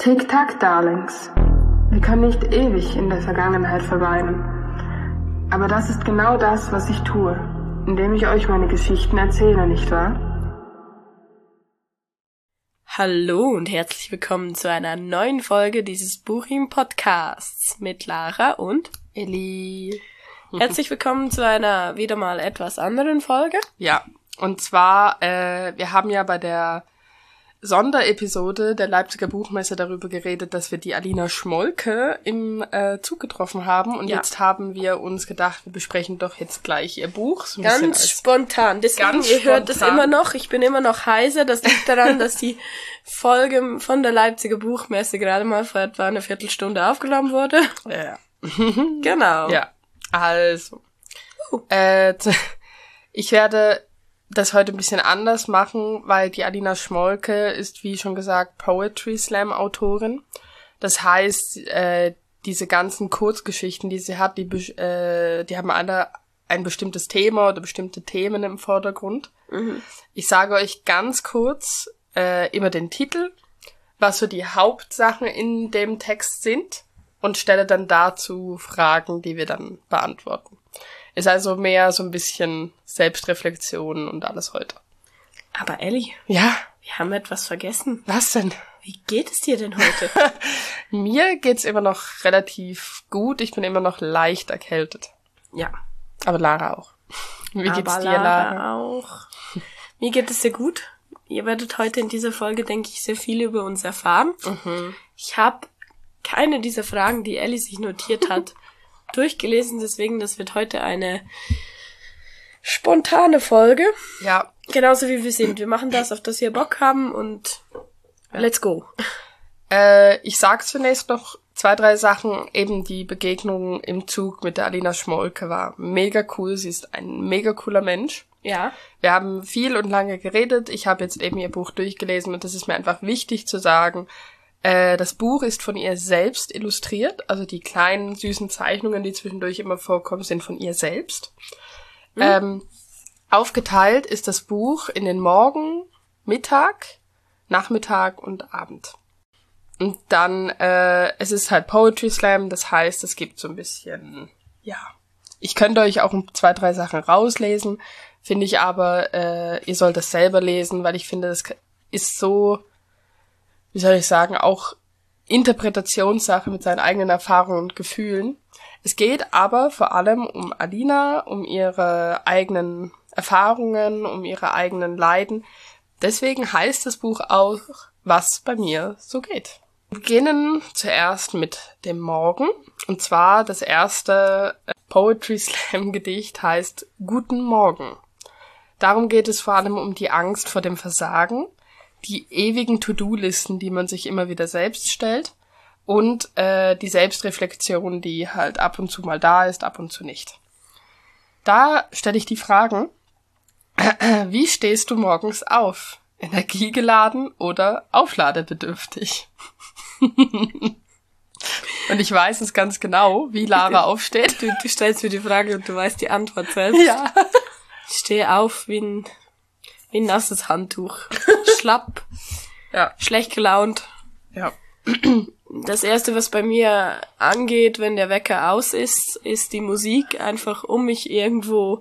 Tick-Tack, Darlings. Wir können nicht ewig in der Vergangenheit verweilen. Aber das ist genau das, was ich tue, indem ich euch meine Geschichten erzähle, nicht wahr? Hallo und herzlich willkommen zu einer neuen Folge dieses Buching-Podcasts mit Lara und Elli. Herzlich willkommen zu einer wieder mal etwas anderen Folge. Ja, und zwar, wir haben ja bei der Sonderepisode der Leipziger Buchmesse darüber geredet, dass wir die Alina Schmolke im Zug getroffen haben. Und jetzt haben wir uns gedacht, wir besprechen doch jetzt gleich ihr Buch. So ein ganz spontan. Deswegen, ihr hört es immer noch. Ich bin immer noch heiser. Das liegt daran, dass die Folge von der Leipziger Buchmesse gerade mal vor etwa eine Viertelstunde aufgenommen wurde. Ja. Genau. Ja, also. Ich werde das heute ein bisschen anders machen, weil die Alina Schmolke ist, wie schon gesagt, Poetry Slam Autorin. Das heißt, diese ganzen Kurzgeschichten, die sie hat, die haben alle ein bestimmtes Thema oder bestimmte Themen im Vordergrund. Mhm. Ich sage euch ganz kurz immer den Titel, was so die Hauptsachen in dem Text sind und stelle dann dazu Fragen, die wir dann beantworten. Ist also mehr so ein bisschen Selbstreflexion und alles heute. Aber Elli, ja, wir haben etwas vergessen. Was denn? Wie geht es dir denn heute? Mir geht's immer noch relativ gut. Ich bin immer noch leicht erkältet. Ja. Aber Lara auch. Wie geht's dir, Lara? Auch. Mir geht es sehr gut. Ihr werdet heute in dieser Folge, denke ich, sehr viel über uns erfahren. Mhm. Ich habe keine dieser Fragen, die Elli sich notiert hat, durchgelesen, deswegen, das wird heute eine spontane Folge. Ja. Genauso wie wir sind. Wir machen das, auf das wir Bock haben und let's go. Ich sag zunächst noch 2, 3 Sachen. Eben die Begegnung im Zug mit der Alina Schmolke war mega cool. Sie ist ein mega cooler Mensch. Ja. Wir haben viel und lange geredet. Ich habe jetzt eben ihr Buch durchgelesen und das ist mir einfach wichtig zu sagen. Das Buch ist von ihr selbst illustriert, also die kleinen, süßen Zeichnungen, die zwischendurch immer vorkommen, sind von ihr selbst. Aufgeteilt ist das Buch in den Morgen, Mittag, Nachmittag und Abend. Und dann, es ist halt Poetry Slam, das heißt, es gibt so ein bisschen, ja, ich könnte euch auch 2, 3 Sachen rauslesen, finde ich aber, ihr sollt das selber lesen, weil ich finde, das ist so, wie soll ich sagen, auch Interpretationssache mit seinen eigenen Erfahrungen und Gefühlen. Es geht aber vor allem um Alina, um ihre eigenen Erfahrungen, um ihre eigenen Leiden. Deswegen heißt das Buch auch, was bei mir so geht. Wir beginnen zuerst mit dem Morgen. Und zwar das erste Poetry Slam Gedicht heißt Guten Morgen. Darum geht es vor allem um die Angst vor dem Versagen, die ewigen To-Do-Listen, die man sich immer wieder selbst stellt und die Selbstreflexion, die halt ab und zu mal da ist, ab und zu nicht. Da stelle ich die Fragen, wie stehst du morgens auf? Energiegeladen oder aufladebedürftig? Und ich weiß es ganz genau, wie Lara aufsteht. Du stellst mir die Frage und du weißt die Antwort selbst. Ja. Ich stehe auf wie ein nasses Handtuch. Schlapp. Ja. Schlecht gelaunt. Ja. Das Erste, was bei mir angeht, wenn der Wecker aus ist die Musik. Einfach, um mich irgendwo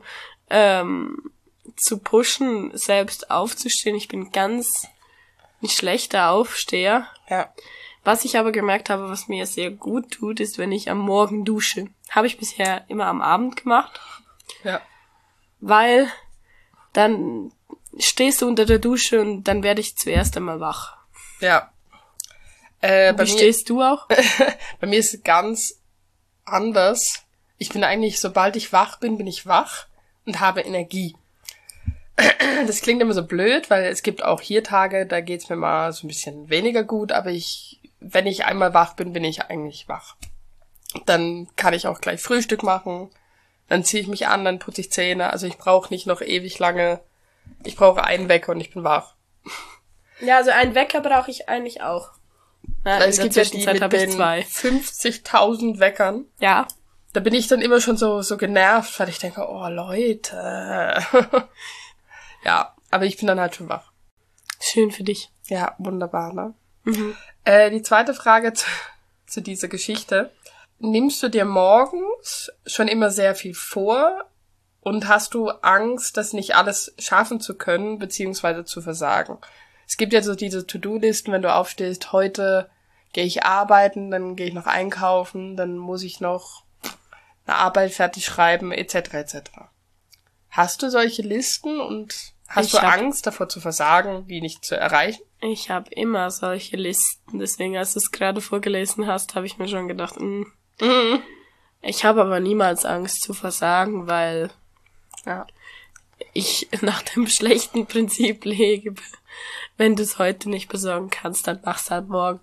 zu pushen, selbst aufzustehen. Ich bin ganz ein schlechter Aufsteher. Ja. Was ich aber gemerkt habe, was mir sehr gut tut, ist, wenn ich am Morgen dusche. Habe ich bisher immer am Abend gemacht. Ja. Weil dann stehst du unter der Dusche und dann werde ich zuerst einmal wach. Ja. Wie stehst du auch? Bei mir ist es ganz anders. Ich bin eigentlich, sobald ich wach bin, bin ich wach und habe Energie. Das klingt immer so blöd, weil es gibt auch hier Tage, da geht's mir mal so ein bisschen weniger gut, aber wenn ich einmal wach bin, bin ich eigentlich wach. Dann kann ich auch gleich Frühstück machen, dann ziehe ich mich an, dann putze ich Zähne, also ich brauche nicht noch ewig lange. Ich brauche einen Wecker und ich bin wach. Ja, also einen Wecker brauche ich eigentlich auch. Ja, es gibt ja die mit den 50.000 Weckern. Ja. Da bin ich dann immer schon so genervt, weil ich denke, oh Leute. Ja, aber ich bin dann halt schon wach. Schön für dich. Ja, wunderbar, ne? Die zweite Frage zu dieser Geschichte. Nimmst du dir morgens schon immer sehr viel vor und hast du Angst, das nicht alles schaffen zu können, beziehungsweise zu versagen? Es gibt ja so diese To-Do-Listen, wenn du aufstehst, heute gehe ich arbeiten, dann gehe ich noch einkaufen, dann muss ich noch eine Arbeit fertig schreiben, etc. etc. Hast du solche Listen und hast du Angst davor zu versagen, die nicht zu erreichen? Ich habe immer solche Listen, deswegen, als du es gerade vorgelesen hast, habe ich mir schon gedacht, Ich habe aber niemals Angst zu versagen, weil ich nach dem schlechten Prinzip lebe. Wenn du es heute nicht besorgen kannst, dann mach's halt morgen.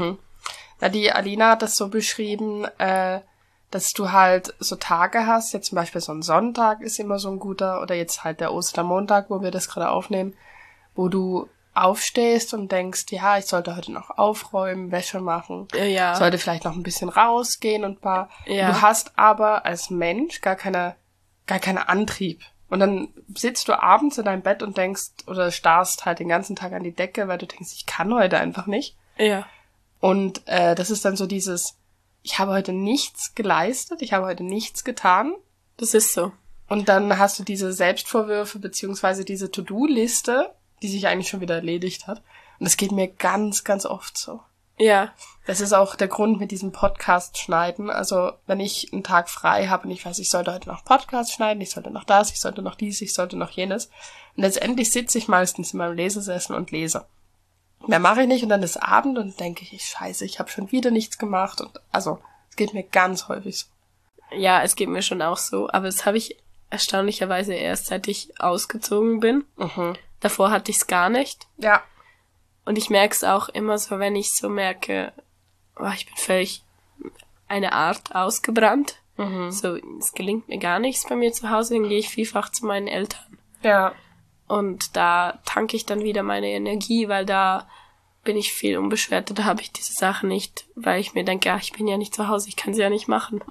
Na, die Alina hat das so beschrieben, dass du halt so Tage hast, jetzt zum Beispiel so ein Sonntag ist immer so ein guter, oder jetzt halt der Ostermontag, wo wir das gerade aufnehmen, wo du aufstehst und denkst, ja, ich sollte heute noch aufräumen, Wäsche machen, sollte vielleicht noch ein bisschen rausgehen und Du hast aber als Mensch gar keinen Antrieb. Und dann sitzt du abends in deinem Bett und denkst, oder starrst halt den ganzen Tag an die Decke, weil du denkst, ich kann heute einfach nicht. Ja. Und das ist dann so dieses, ich habe heute nichts geleistet, ich habe heute nichts getan. Das ist so. Und dann hast du diese Selbstvorwürfe beziehungsweise diese To-Do-Liste, die sich eigentlich schon wieder erledigt hat. Und das geht mir ganz, ganz oft so. Ja. Das ist auch der Grund mit diesem Podcast schneiden. Also wenn ich einen Tag frei habe und ich weiß, ich sollte heute noch Podcast schneiden, ich sollte noch das, ich sollte noch dies, ich sollte noch jenes. Und letztendlich sitze ich meistens in meinem Lesesessel und lese. Mehr mache ich nicht und dann ist Abend und denke ich, scheiße, ich habe schon wieder nichts gemacht. Und also es geht mir ganz häufig so. Ja, es geht mir schon auch so. Aber das habe ich erstaunlicherweise erst, seit ich ausgezogen bin. Davor hatte ich es gar nicht. Ja. Und ich merke es auch immer so, wenn ich so merke, ich bin völlig eine Art ausgebrannt. So, es gelingt mir gar nichts bei mir zu Hause, dann gehe ich vielfach zu meinen Eltern. Ja. Und da tanke ich dann wieder meine Energie, weil da bin ich viel unbeschwerter, da habe ich diese Sache nicht, weil ich mir denke, ich bin ja nicht zu Hause, ich kann sie ja nicht machen.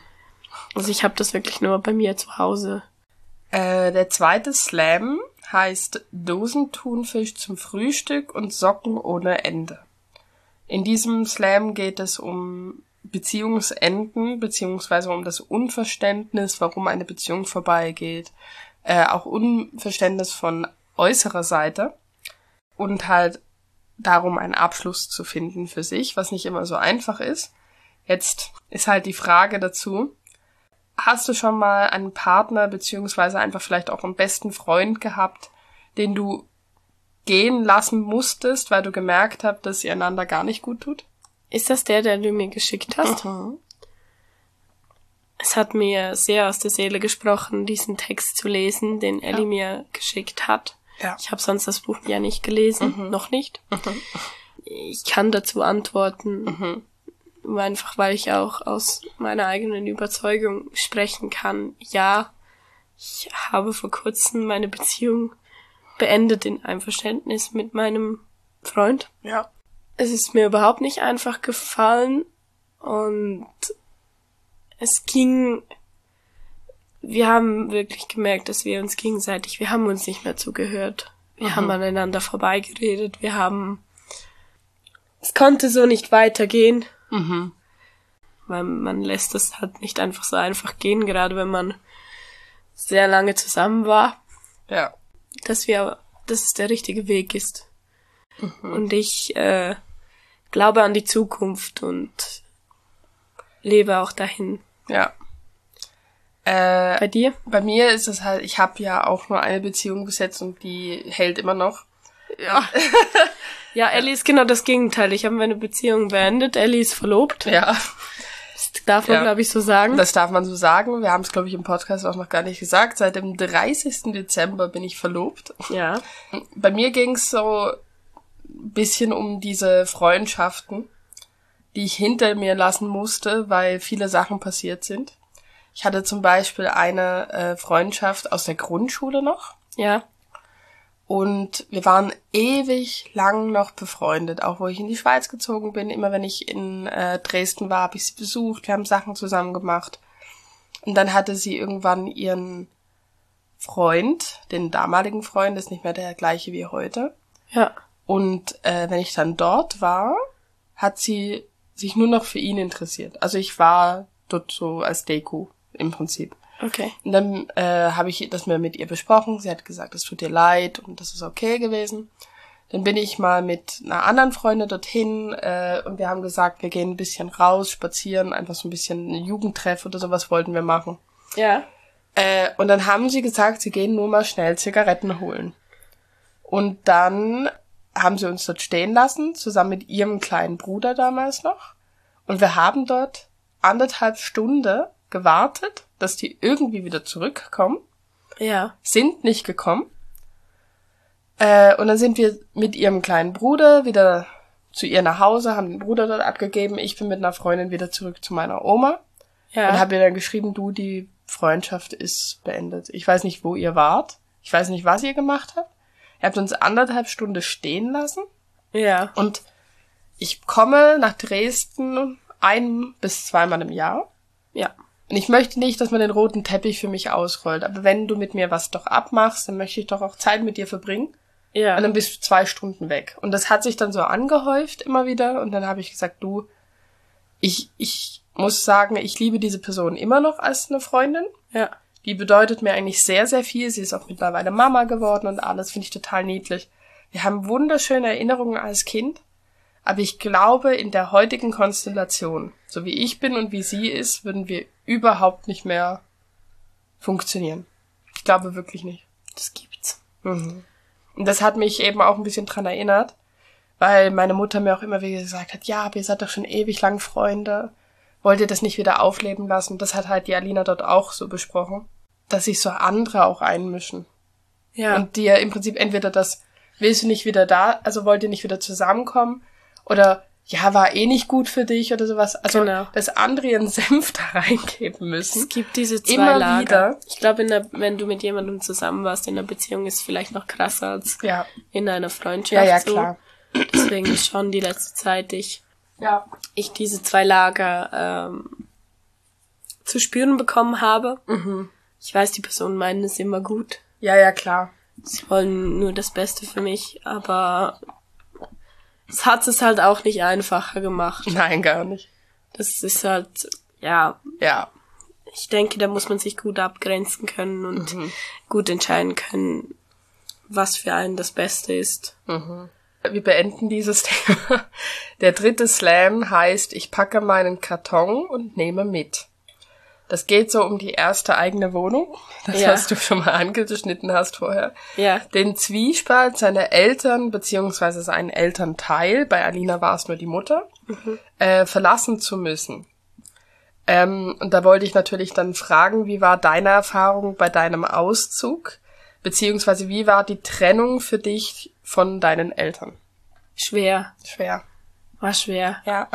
Also ich habe das wirklich nur bei mir zu Hause. Der zweite Slam heißt Dosenthunfisch zum Frühstück und Socken ohne Ende. In diesem Slam geht es um Beziehungsenden, beziehungsweise um das Unverständnis, warum eine Beziehung vorbeigeht. Auch Unverständnis von äußerer Seite. Und halt darum, einen Abschluss zu finden für sich, was nicht immer so einfach ist. Jetzt ist halt die Frage dazu, hast du schon mal einen Partner, beziehungsweise einfach vielleicht auch einen besten Freund gehabt, den du gehen lassen musstest, weil du gemerkt hast, dass ihr einander gar nicht gut tut? Ist das der du mir geschickt hast? Es hat mir sehr aus der Seele gesprochen, diesen Text zu lesen, den Ellie mir geschickt hat. Ja. Ich habe sonst das Buch ja nicht gelesen, noch nicht. Ich kann dazu antworten, einfach weil ich auch aus meiner eigenen Überzeugung sprechen kann. Ja, ich habe vor kurzem meine Beziehung beendet in Einverständnis mit meinem Freund. Ja. Es ist mir überhaupt nicht einfach gefallen und wir haben wirklich gemerkt, dass wir uns gegenseitig, wir haben uns nicht mehr zugehört. Wir haben aneinander vorbeigeredet, es konnte so nicht weitergehen. Weil man lässt es halt nicht einfach so einfach gehen, gerade wenn man sehr lange zusammen war. Ja. Dass es der richtige Weg ist. Und ich glaube an die Zukunft und lebe auch dahin. Ja. Bei dir? Bei mir ist es halt, ich habe ja auch nur eine Beziehung bis jetzt und die hält immer noch. Ja. Ja, Ellie ist genau das Gegenteil. Ich habe meine Beziehung beendet. Ellie ist verlobt. Ja. Das darf man, glaube ich, so sagen. Das darf man so sagen. Wir haben es, glaube ich, im Podcast auch noch gar nicht gesagt. Seit dem 30. Dezember bin ich verlobt. Ja. Bei mir ging es so ein bisschen um diese Freundschaften, die ich hinter mir lassen musste, weil viele Sachen passiert sind. Ich hatte zum Beispiel eine Freundschaft aus der Grundschule noch. Ja. Und wir waren ewig lang noch befreundet, auch wo ich in die Schweiz gezogen bin. Immer wenn ich in Dresden war, habe ich sie besucht, wir haben Sachen zusammen gemacht. Und dann hatte sie irgendwann ihren Freund, den damaligen Freund, ist nicht mehr der gleiche wie heute. Ja. Und wenn ich dann dort war, hat sie sich nur noch für ihn interessiert. Also ich war dort so als Deko im Prinzip. Okay. Und dann habe ich das mir mit ihr besprochen. Sie hat gesagt, es tut ihr leid und das ist okay gewesen. Dann bin ich mal mit einer anderen Freundin dorthin und wir haben gesagt, wir gehen ein bisschen raus, spazieren, einfach so ein bisschen einen Jugendtreff oder sowas wollten wir machen. Ja. Und dann haben sie gesagt, sie gehen nur mal schnell Zigaretten holen. Und dann haben sie uns dort stehen lassen, zusammen mit ihrem kleinen Bruder damals noch. Und wir haben dort 1,5 Stunden gewartet, dass die irgendwie wieder zurückkommen. Ja. Sind nicht gekommen. Und dann sind wir mit ihrem kleinen Bruder wieder zu ihr nach Hause, haben den Bruder dort abgegeben. Ich bin mit einer Freundin wieder zurück zu meiner Oma. Ja. Und habe ihr dann geschrieben, du, die Freundschaft ist beendet. Ich weiß nicht, wo ihr wart. Ich weiß nicht, was ihr gemacht habt. Ihr habt uns 1,5 Stunden stehen lassen. Ja. Und ich komme nach Dresden 1 bis 2 Mal im Jahr. Ja. Und ich möchte nicht, dass man den roten Teppich für mich ausrollt. Aber wenn du mit mir was doch abmachst, dann möchte ich doch auch Zeit mit dir verbringen. Ja. Und dann bist du 2 Stunden weg. Und das hat sich dann so angehäuft immer wieder. Und dann habe ich gesagt, du, ich muss sagen, ich liebe diese Person immer noch als eine Freundin. Ja. Die bedeutet mir eigentlich sehr, sehr viel. Sie ist auch mittlerweile Mama geworden und alles, finde ich total niedlich. Wir haben wunderschöne Erinnerungen als Kind. Aber ich glaube, in der heutigen Konstellation, so wie ich bin und wie sie ist, würden wir überhaupt nicht mehr funktionieren. Ich glaube wirklich nicht. Das gibt's. Mhm. Und das hat mich eben auch ein bisschen dran erinnert, weil meine Mutter mir auch immer wieder gesagt hat, ja, aber ihr seid doch schon ewig lang Freunde. Wollt ihr das nicht wieder aufleben lassen? Das hat halt die Alina dort auch so besprochen, dass sich so andere auch einmischen. Ja. Und dir im Prinzip entweder das, willst du nicht wieder da, also wollt ihr nicht wieder zusammenkommen, oder ja, war eh nicht gut für dich oder sowas. Also, Genau. dass andere ihren Senf da reingeben müssen. Es gibt diese zwei Immer Lager. wieder. Ich glaube, wenn du mit jemandem zusammen warst in einer Beziehung, ist es vielleicht noch krasser als Ja, in einer Freundschaft. ja, so. klar. Deswegen schon die letzte Zeit ich diese zwei Lager zu spüren bekommen habe. Mhm. Ich weiß, die Personen meinen es immer gut. Ja, klar. Sie wollen nur das Beste für mich, aber es hat es halt auch nicht einfacher gemacht. Nein, gar nicht. Das ist halt, ja, Ja. ich denke, da muss man sich gut abgrenzen können und gut entscheiden können, was für einen das Beste ist. Mhm. Wir beenden dieses Thema. Der 3. Slam heißt, ich packe meinen Karton und nehme mit. Das geht so um die erste eigene Wohnung, das Ja. was du schon mal angeschnitten hast vorher. Ja. Den Zwiespalt seiner Eltern beziehungsweise seinen Elternteil, bei Alina war es nur die Mutter, verlassen zu müssen. Und da wollte ich natürlich dann fragen, wie war deine Erfahrung bei deinem Auszug, beziehungsweise wie war die Trennung für dich von deinen Eltern? Schwer. Schwer. War schwer. Ja.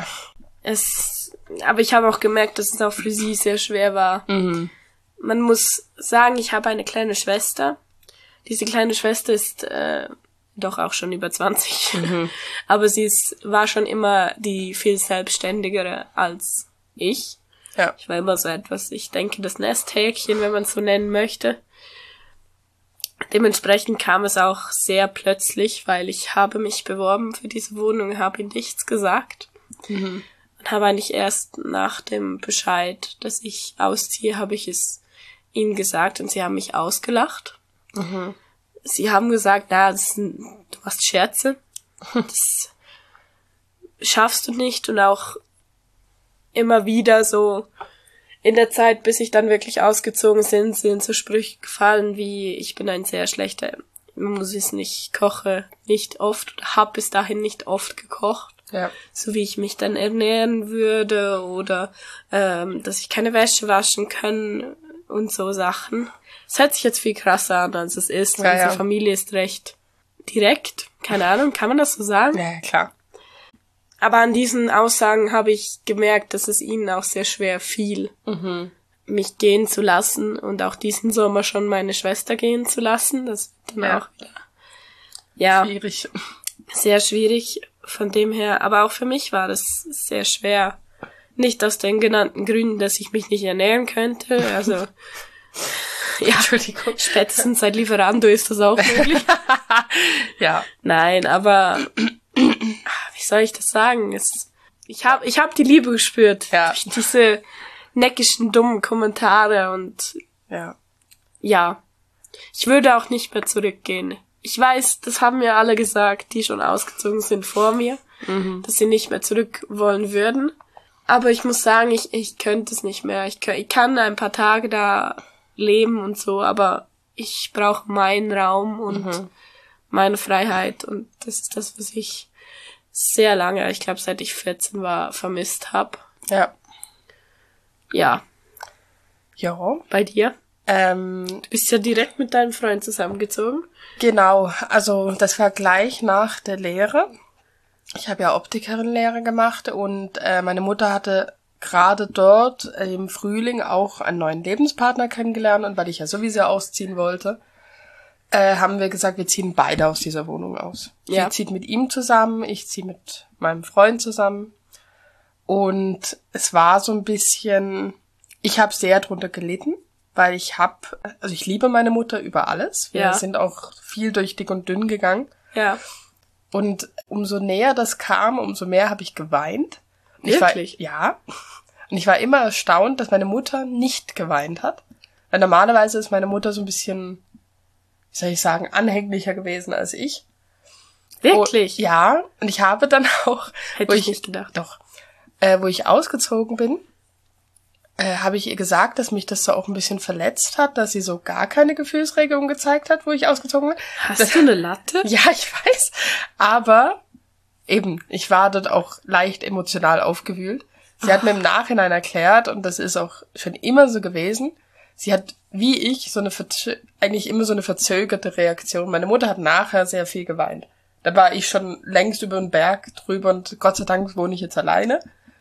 Aber ich habe auch gemerkt, dass es auch für sie sehr schwer war. Mhm. Man muss sagen, ich habe eine kleine Schwester. Diese kleine Schwester ist doch auch schon über 20. Aber war schon immer die viel selbstständigere als ich. Ja. Ich war immer so etwas, ich denke, das Nesthäkchen, wenn man es so nennen möchte. Dementsprechend kam es auch sehr plötzlich, weil ich habe mich beworben für diese Wohnung, habe nichts gesagt. Und habe eigentlich erst nach dem Bescheid, dass ich ausziehe, habe ich es ihnen gesagt und sie haben mich ausgelacht. Sie haben gesagt, du machst Scherze, das schaffst du nicht, und auch immer wieder so in der Zeit, bis ich dann wirklich ausgezogen sind so Sprüche gefallen wie, ich bin ein sehr schlechter, man muss wissen, ich koche nicht oft, oder habe bis dahin nicht oft gekocht. Ja. So wie ich mich dann ernähren würde, oder dass ich keine Wäsche waschen kann und so Sachen. Es hört sich jetzt viel krasser an, als es ist. Ja, Unsere ja. Familie ist recht direkt. Keine Ahnung, kann man das so sagen? Ja, klar. Aber an diesen Aussagen habe ich gemerkt, dass es ihnen auch sehr schwer fiel, mich gehen zu lassen und auch diesen Sommer schon meine Schwester gehen zu lassen. Das wird dann Ja. auch wieder, ja, Schwierig. sehr schwierig von dem her. Aber auch für mich war das sehr schwer. Nicht aus den genannten Gründen, dass ich mich nicht ernähren könnte. Also, Ja, Entschuldigung. spätestens seit Lieferando ist das auch möglich. Ja. Nein, aber wie soll ich das sagen? Ich hab die Liebe gespürt durch diese neckischen, dummen Kommentare und ja. Ich würde auch nicht mehr zurückgehen. Ich weiß, das haben mir alle gesagt, die schon ausgezogen sind vor mir, dass sie nicht mehr zurück wollen würden. Aber ich muss sagen, ich könnte es nicht mehr. Ich kann ein paar Tage da leben und so, aber ich brauche meinen Raum und meine Freiheit. Und das ist das, was ich sehr lange, ich glaube seit ich 14 war, vermisst habe. Ja. Ja. Ja. Bei dir? Du bist ja direkt mit deinem Freund zusammengezogen. Genau, also das war gleich nach der Lehre. Ich habe ja Optikerin-Lehre gemacht und meine Mutter hatte gerade dort im Frühling auch einen neuen Lebenspartner kennengelernt und weil ich ja sowieso ausziehen wollte, haben wir gesagt, wir ziehen beide aus dieser Wohnung aus. Ja. Sie zieht mit ihm zusammen, ich ziehe mit meinem Freund zusammen und es war so ein bisschen, ich habe sehr drunter gelitten, weil ich liebe meine Mutter über alles. Wir sind auch viel durch dick und dünn gegangen. Ja. Und umso näher das kam, umso mehr habe ich geweint. Wirklich? Und ich war immer erstaunt, dass meine Mutter nicht geweint hat. Weil normalerweise ist meine Mutter so ein bisschen, wie soll ich sagen, anhänglicher gewesen als ich. Wirklich? Und ich habe dann auch... Hätte ich nicht gedacht. Doch. Wo ich ausgezogen bin, habe ich ihr gesagt, dass mich das so auch ein bisschen verletzt hat, dass sie so gar keine Gefühlsregung gezeigt hat, wo ich ausgezogen bin. Hast du eine Latte? Ja, ich weiß. Aber eben, ich war dort auch leicht emotional aufgewühlt. Sie hat mir im Nachhinein erklärt, und das ist auch schon immer so gewesen, sie hat, wie ich, eigentlich immer so eine verzögerte Reaktion. Meine Mutter hat nachher sehr viel geweint. Da war ich schon längst über den Berg drüber und Gott sei Dank wohne ich jetzt alleine.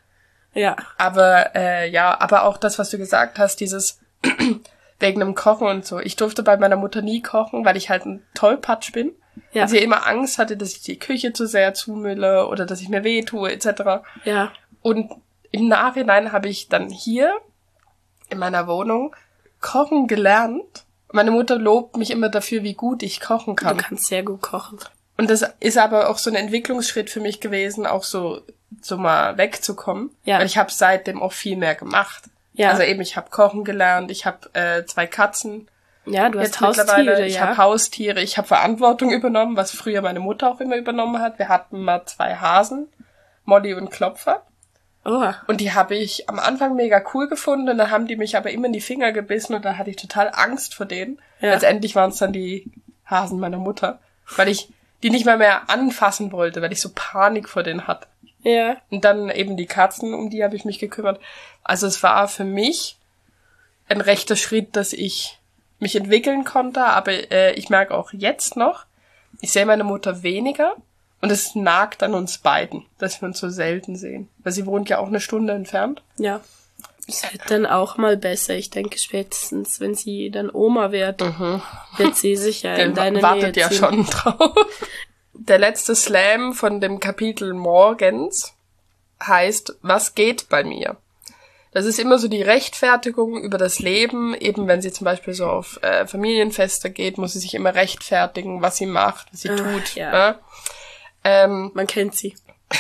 Ja. Aber aber auch das, was du gesagt hast, dieses wegen dem Kochen und so. Ich durfte bei meiner Mutter nie kochen, weil ich halt ein Tollpatsch bin. Ja. Und sie immer Angst hatte, dass ich die Küche zu sehr zumülle oder dass ich mir weh tue, etc. Ja. Und im Nachhinein habe ich dann hier in meiner Wohnung kochen gelernt. Meine Mutter lobt mich immer dafür, wie gut ich kochen kann. Du kannst sehr gut kochen. Und das ist aber auch so ein Entwicklungsschritt für mich gewesen, auch so mal wegzukommen. Ja. Weil ich habe seitdem auch viel mehr gemacht. Ja. Also eben, ich habe kochen gelernt, ich habe 2 Katzen. Ja, du hast Jetzt mittlerweile, Haustiere, ich habe Haustiere, ich habe Verantwortung übernommen, was früher meine Mutter auch immer übernommen hat. Wir hatten mal 2 Hasen, Molly und Klopfer. Oh. Und die habe ich am Anfang mega cool gefunden, und dann haben die mich aber immer in die Finger gebissen und da hatte ich total Angst vor denen. Ja. Letztendlich waren es dann die Hasen meiner Mutter, weil ich die nicht mehr anfassen wollte, weil ich so Panik vor denen hatte. Ja. Und dann eben die Katzen, um die habe ich mich gekümmert. Also es war für mich ein rechter Schritt, dass ich mich entwickeln konnte, aber ich merke auch jetzt noch, ich sehe meine Mutter weniger und es nagt an uns beiden, dass wir uns so selten sehen. Weil sie wohnt ja auch 1 Stunde entfernt. Ja. Es wird dann auch mal besser. Ich denke spätestens, wenn sie dann Oma wird, wird sie sicher in deine Nähe wartet ja ziehen. schon drauf. Der letzte Slam von dem Kapitel morgens heißt, was geht bei mir? Das ist immer so die Rechtfertigung über das Leben. Eben wenn sie zum Beispiel so auf Familienfeste geht, muss sie sich immer rechtfertigen, was sie macht, was sie tut. Ja. Ne? Man kennt sie.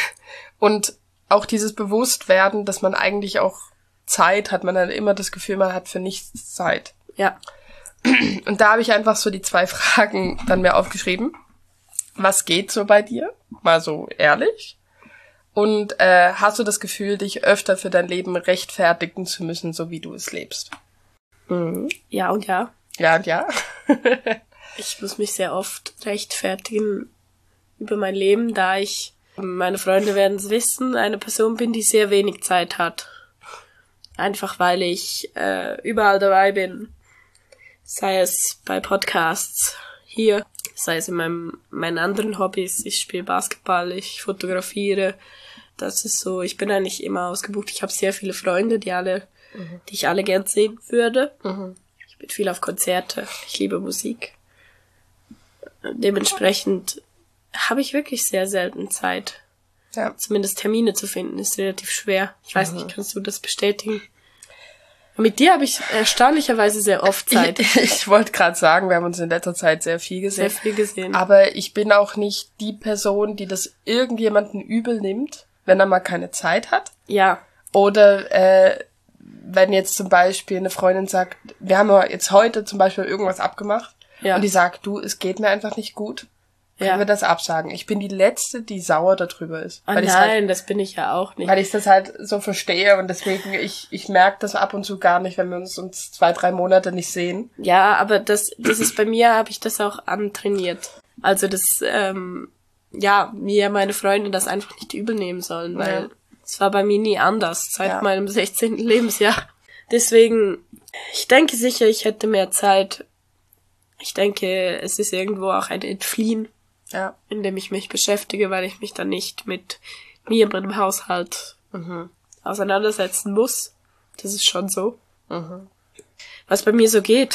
Und auch dieses Bewusstwerden, dass man eigentlich auch Zeit hat. Man hat immer das Gefühl, man hat für nichts Zeit. Ja. Und da habe ich einfach so die 2 Fragen dann mir aufgeschrieben. Was geht so bei dir? Mal so ehrlich. Und hast du das Gefühl, dich öfter für dein Leben rechtfertigen zu müssen, so wie du es lebst? Mhm. Ja und ja. Ja und ja. Ich muss mich sehr oft rechtfertigen über mein Leben, da ich, meine Freunde werden es wissen, eine Person bin, die sehr wenig Zeit hat. Einfach weil ich überall dabei bin. Sei es bei Podcasts hier, sei es in meinen anderen Hobbys. Ich spiele Basketball, ich fotografiere. Das ist so, ich bin eigentlich immer ausgebucht. Ich habe sehr viele Freunde, die ich alle gern sehen würde. Ich bin viel auf Konzerte. Ich liebe Musik. Dementsprechend habe ich wirklich sehr selten Zeit. Ja. Zumindest Termine zu finden ist relativ schwer. Ich weiß nicht, kannst du das bestätigen? Mit dir habe ich erstaunlicherweise sehr oft Zeit. Ich wollte gerade sagen, wir haben uns in letzter Zeit sehr viel gesehen. Sehr viel gesehen. Aber ich bin auch nicht die Person, die das irgendjemanden übel nimmt, wenn er mal keine Zeit hat. Ja. Oder wenn jetzt zum Beispiel eine Freundin sagt, wir haben ja jetzt heute zum Beispiel irgendwas abgemacht und die sagt, du, es geht mir einfach nicht gut. Können wir das absagen? Ich bin die Letzte, die sauer darüber ist. Oh nein, das bin ich ja auch nicht. Weil ich das halt so verstehe und deswegen, ich merke das ab und zu gar nicht, wenn wir uns 2-3 Monate nicht sehen. Ja, aber das ist bei mir, habe ich das auch antrainiert. Also das, mir meine Freunde das einfach nicht übel nehmen sollen, weil es war bei mir nie anders, seit meinem 16. Lebensjahr. Deswegen, ich denke sicher, ich hätte mehr Zeit. Ich denke, es ist irgendwo auch ein Entfliehen. Ja. In dem ich mich beschäftige, weil ich mich dann nicht mit mir und meinem Haushalt auseinandersetzen muss. Das ist schon so. Mhm. Was bei mir so geht.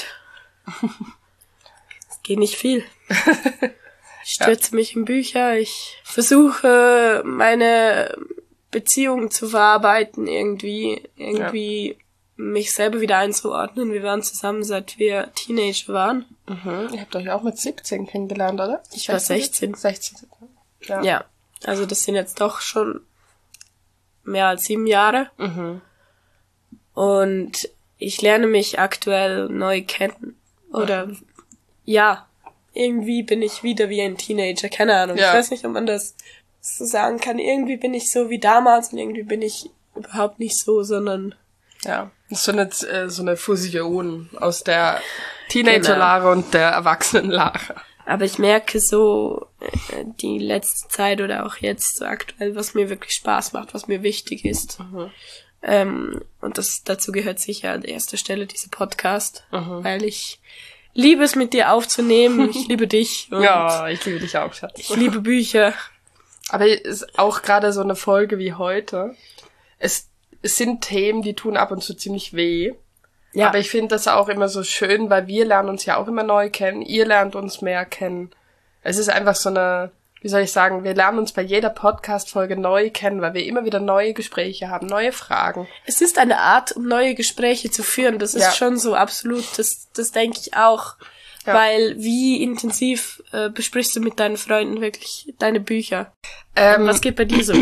Es geht nicht viel. Ich stürze mich in Bücher, ich versuche meine Beziehungen zu verarbeiten, irgendwie mich selber wieder einzuordnen. Wir waren zusammen, seit wir Teenager waren. Mhm. Ihr habt euch auch mit 17 kennengelernt, oder? Ich war 16. 16. Ja, also das sind jetzt doch schon mehr als 7 Jahre. Mhm. Und ich lerne mich aktuell neu kennen. Oder, irgendwie bin ich wieder wie ein Teenager. Keine Ahnung, ich weiß nicht, ob man das so sagen kann. Irgendwie bin ich so wie damals und irgendwie bin ich überhaupt nicht so, sondern... Ja, das ist so eine Fusion aus der Teenager-Lara und der Erwachsenen-Lara. Aber ich merke so die letzte Zeit oder auch jetzt so aktuell, was mir wirklich Spaß macht, was mir wichtig ist. Mhm. Und dazu gehört sicher an erster Stelle dieser Podcast, weil ich liebe es, mit dir aufzunehmen. Ich liebe dich. Und ja, ich liebe dich auch, Schatz. Ich liebe Bücher. Aber es ist auch gerade so eine Folge wie heute. Es sind Themen, die tun ab und zu ziemlich weh. Ja. Aber ich finde das auch immer so schön, weil wir lernen uns ja auch immer neu kennen. Ihr lernt uns mehr kennen. Es ist einfach so eine, wie soll ich sagen, wir lernen uns bei jeder Podcast-Folge neu kennen, weil wir immer wieder neue Gespräche haben, neue Fragen. Es ist eine Art, um neue Gespräche zu führen. Das ist schon so absolut, das denke ich auch. Ja. Weil wie intensiv besprichst du mit deinen Freunden wirklich deine Bücher? Was geht bei dir so?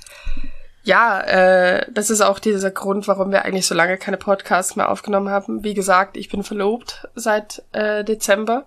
Ja, das ist auch dieser Grund, warum wir eigentlich so lange keine Podcasts mehr aufgenommen haben. Wie gesagt, ich bin verlobt seit Dezember.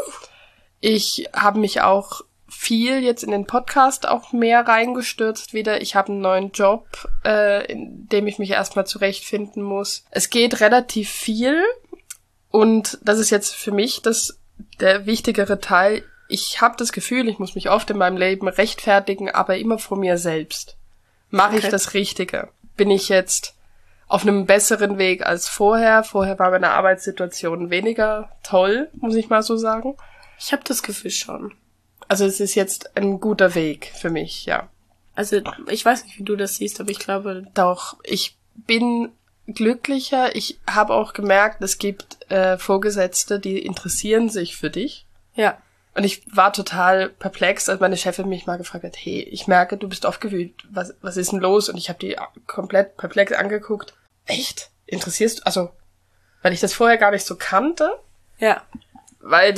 Ich habe mich auch viel jetzt in den Podcast auch mehr reingestürzt wieder. Ich habe einen neuen Job, in dem ich mich erstmal zurechtfinden muss. Es geht relativ viel und das ist jetzt für mich der wichtigere Teil. Ich habe das Gefühl, ich muss mich oft in meinem Leben rechtfertigen, aber immer vor mir selbst. Mache ich das Richtige? Bin ich jetzt auf einem besseren Weg als vorher? Vorher war meine Arbeitssituation weniger toll, muss ich mal so sagen. Ich habe das Gefühl schon. Also es ist jetzt ein guter Weg für mich, ja. Also ich weiß nicht, wie du das siehst, aber ich glaube... Doch, ich bin glücklicher. Ich habe auch gemerkt, es gibt Vorgesetzte, die interessieren sich für dich. Ja. Und ich war total perplex, als meine Chefin mich mal gefragt hat, hey, ich merke, du bist aufgewühlt. Was ist denn los? Und ich habe die komplett perplex angeguckt. Echt? Interessierst du? Also, weil ich das vorher gar nicht so kannte. Ja. Weil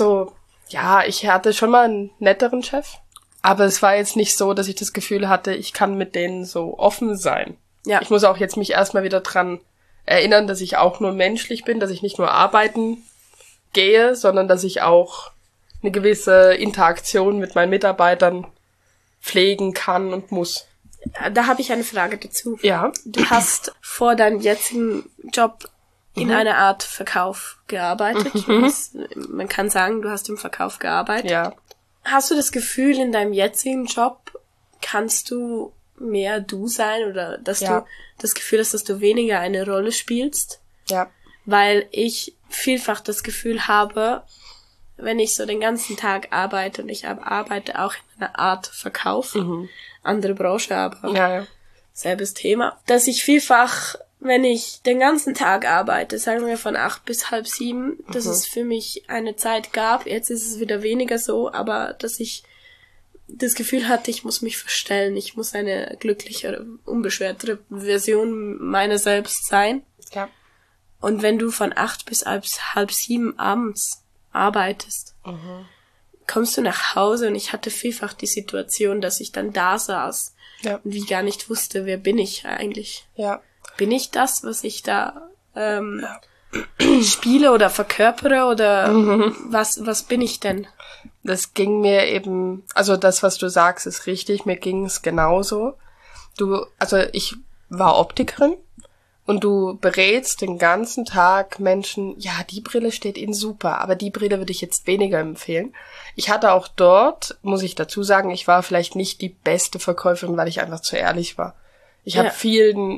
ich hatte schon mal einen netteren Chef. Aber es war jetzt nicht so, dass ich das Gefühl hatte, ich kann mit denen so offen sein. Ja. Ich muss auch jetzt mich erstmal wieder dran erinnern, dass ich auch nur menschlich bin, dass ich nicht nur arbeiten gehe, sondern dass ich auch eine gewisse Interaktion mit meinen Mitarbeitern pflegen kann und muss. Da habe ich eine Frage dazu. Ja. Du hast vor deinem jetzigen Job in einer Art Verkauf gearbeitet. Man kann sagen, du hast im Verkauf gearbeitet. Ja. Hast du das Gefühl, in deinem jetzigen Job kannst du mehr du sein oder dass du das Gefühl hast, dass du weniger eine Rolle spielst? Ja. Weil ich vielfach das Gefühl habe, wenn ich so den ganzen Tag arbeite und ich arbeite auch in einer Art Verkauf, andere Branche, aber selbes Thema, dass ich vielfach, wenn ich den ganzen Tag arbeite, sagen wir von 8 bis halb 7, dass es für mich eine Zeit gab, jetzt ist es wieder weniger so, aber dass ich das Gefühl hatte, ich muss mich verstellen, ich muss eine glücklichere, unbeschwertere Version meiner selbst sein. Ja. Und wenn du von 8 bis halb 7 abends arbeitest, kommst du nach Hause und ich hatte vielfach die Situation, dass ich dann da saß und wie gar nicht wusste, wer bin ich eigentlich? Ja. Bin ich das, was ich da spiele oder verkörpere oder was bin ich denn? Das ging mir eben, also das, was du sagst, ist richtig, mir ging es genauso. Ich war Optikerin und du berätst den ganzen Tag Menschen, ja, die Brille steht ihnen super, aber die Brille würde ich jetzt weniger empfehlen. Ich hatte auch dort, muss ich dazu sagen, ich war vielleicht nicht die beste Verkäuferin, weil ich einfach zu ehrlich war. Ich habe vielen,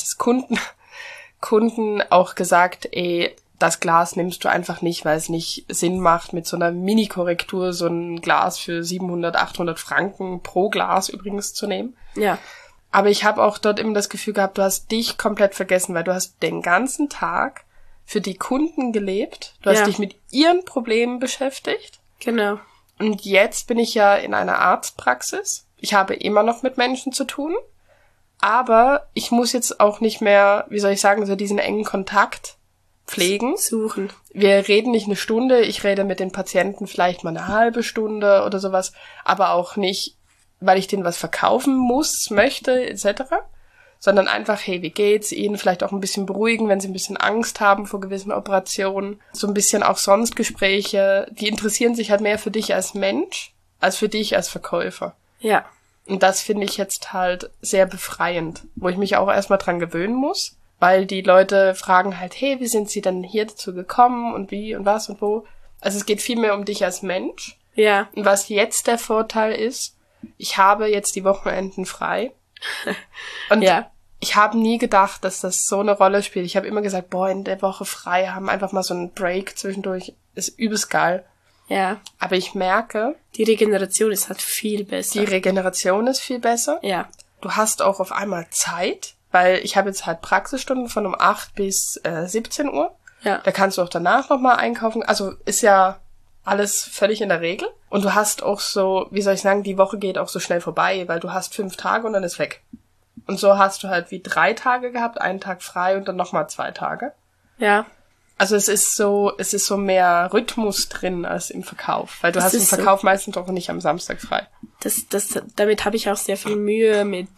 Kunden auch gesagt, das Glas nimmst du einfach nicht, weil es nicht Sinn macht, mit so einer Mini-Korrektur so ein Glas für 700, 800 Franken pro Glas übrigens zu nehmen. Ja. Aber ich habe auch dort immer das Gefühl gehabt, du hast dich komplett vergessen, weil du hast den ganzen Tag für die Kunden gelebt. Du hast dich mit ihren Problemen beschäftigt. Genau. Und jetzt bin ich ja in einer Arztpraxis. Ich habe immer noch mit Menschen zu tun. Aber ich muss jetzt auch nicht mehr, wie soll ich sagen, so diesen engen Kontakt pflegen. Suchen. Wir reden nicht eine Stunde, ich rede mit den Patienten vielleicht mal eine halbe Stunde oder sowas, aber auch nicht, weil ich denen was verkaufen muss, möchte, etc., sondern einfach, hey, wie geht's ihnen? Vielleicht auch ein bisschen beruhigen, wenn sie ein bisschen Angst haben vor gewissen Operationen. So ein bisschen auch sonst Gespräche, die interessieren sich halt mehr für dich als Mensch, als für dich als Verkäufer. Ja. Und das finde ich jetzt halt sehr befreiend, wo ich mich auch erstmal dran gewöhnen muss, weil die Leute fragen halt, hey, wie sind sie denn hier dazu gekommen und wie und was und wo? Also es geht viel mehr um dich als Mensch. Ja. Und was jetzt der Vorteil ist, ich habe jetzt die Wochenenden frei. Und ich habe nie gedacht, dass das so eine Rolle spielt. Ich habe immer gesagt, in der Woche frei haben, einfach mal so einen Break zwischendurch, ist übelst geil. Ja. Aber ich merke, die Regeneration ist halt viel besser. Die Regeneration ist viel besser. Ja. Du hast auch auf einmal Zeit, weil ich habe jetzt halt Praxisstunden von um 8 bis 17 Uhr. Ja. Da kannst du auch danach nochmal einkaufen. Also ist ja alles völlig in der Regel. Und du hast auch so, wie soll ich sagen, die Woche geht auch so schnell vorbei, weil du hast 5 Tage und dann ist weg. Und so hast du halt wie 3 Tage gehabt, einen Tag frei und dann nochmal 2 Tage. Ja. Also es ist so mehr Rhythmus drin als im Verkauf, weil du hast im Verkauf meistens auch nicht am Samstag frei. Damit habe ich auch sehr viel Mühe mit,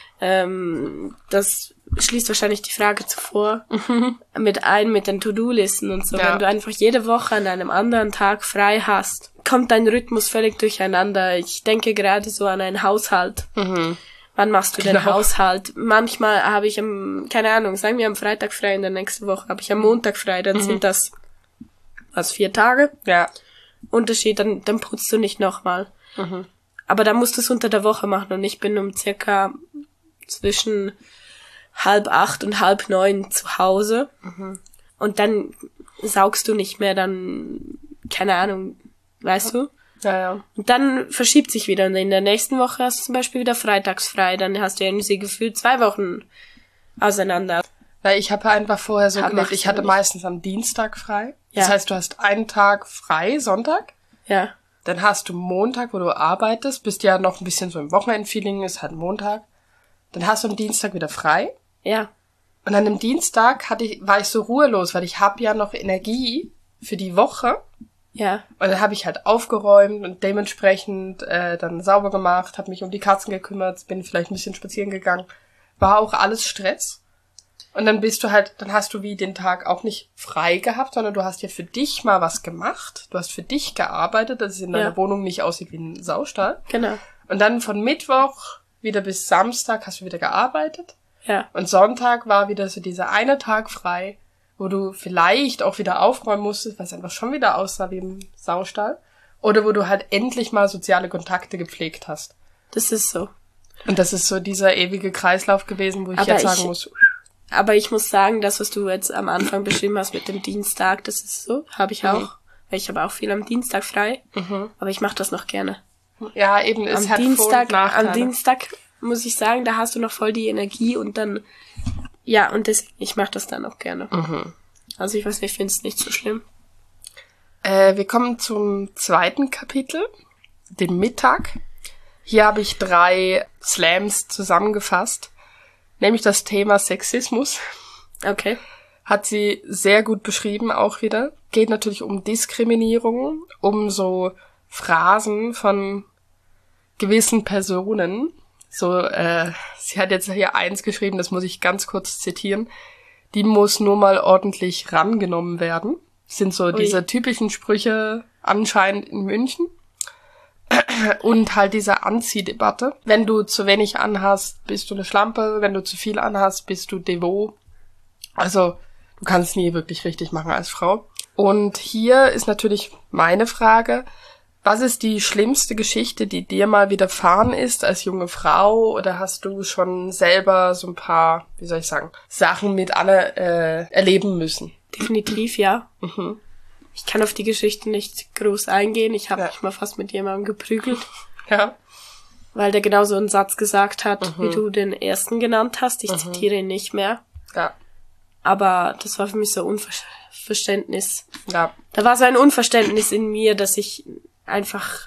das schließt wahrscheinlich die Frage zuvor, mit den To-Do-Listen und so. Ja. Wenn du einfach jede Woche an einem anderen Tag frei hast, kommt dein Rhythmus völlig durcheinander. Ich denke gerade so an einen Haushalt. Wann machst du den Haushalt? Manchmal habe ich keine Ahnung, sagen wir am Freitag frei, in der nächsten Woche habe ich am Montag frei, dann sind das 4 Tage. Ja. Unterschied, dann putzt du nicht nochmal. Aber dann musst du es unter der Woche machen und ich bin um circa zwischen 7:30 und 8:30 zu Hause. Und dann saugst du nicht mehr, dann, keine Ahnung, weißt du? Ja. Und dann verschiebt sich wieder. Und in der nächsten Woche hast du zum Beispiel wieder freitags frei. Dann hast du irgendwie gefühlt 2 Wochen auseinander. Weil ich habe einfach vorher so gelebt, ich hatte meistens am Dienstag frei. Ja. Das heißt, du hast einen Tag frei, Sonntag. Ja. Dann hast du Montag, wo du arbeitest, bist ja noch ein bisschen so im Wochenendfeeling, ist halt Montag. Dann hast du am Dienstag wieder frei. Ja. Und an dem Dienstag war ich so ruhelos, weil ich habe ja noch Energie für die Woche. Ja. Und dann habe ich halt aufgeräumt und dementsprechend dann sauber gemacht, habe mich um die Katzen gekümmert, bin vielleicht ein bisschen spazieren gegangen. War auch alles Stress. Und dann dann hast du wie den Tag auch nicht frei gehabt, sondern du hast ja für dich mal was gemacht. Du hast für dich gearbeitet, dass es in deiner Wohnung nicht aussieht wie ein Saustall. Genau. Und dann von Mittwoch wieder bis Samstag hast du wieder gearbeitet. Ja. Und Sonntag war wieder so dieser eine Tag frei, wo du vielleicht auch wieder aufräumen musstest, weil es einfach schon wieder aussah wie im Saustall. Oder wo du halt endlich mal soziale Kontakte gepflegt hast. Das ist so. Und das ist so dieser ewige Kreislauf gewesen, wo ich jetzt sagen muss. Aber ich muss sagen, das, was du jetzt am Anfang beschrieben hast mit dem Dienstag, das ist so, habe ich auch. Weil ich habe auch viel am Dienstag frei. Aber ich mache das noch gerne. Ja, eben, es hat Vor- und Nachteile. Am Dienstag muss ich sagen, da hast du noch voll die Energie und dann, ja, und ich mache das dann auch gerne. Also ich weiß nicht, ich finde es nicht so schlimm. Wir kommen zum 2. Kapitel, dem Mittag. Hier habe ich 3 Slams zusammengefasst, nämlich das Thema Sexismus. Okay. hat sie sehr gut beschrieben auch wieder. Geht natürlich um Diskriminierung, um so Phrasen von gewissen Personen. So, sie hat jetzt hier eins geschrieben, das muss ich ganz kurz zitieren. Die muss nur mal ordentlich rangenommen werden. Das sind so diese typischen Sprüche anscheinend in München. Und halt diese Anziehdebatte. Wenn du zu wenig anhast, bist du eine Schlampe. Wenn du zu viel anhast, bist du devot. Also, du kannst es nie wirklich richtig machen als Frau. Und hier ist natürlich meine Frage, was ist die schlimmste Geschichte, die dir mal widerfahren ist als junge Frau? Oder hast du schon selber so ein paar, wie soll ich sagen, Sachen mit Anne erleben müssen? Definitiv, ja. Ich kann auf die Geschichte nicht groß eingehen. Ich habe mich mal fast mit jemandem geprügelt. Ja. Weil der genau so einen Satz gesagt hat, wie du den ersten genannt hast. Ich zitiere ihn nicht mehr. Ja. Aber das war für mich so Unverständnis. Ja. Da war so ein Unverständnis in mir, dass ich einfach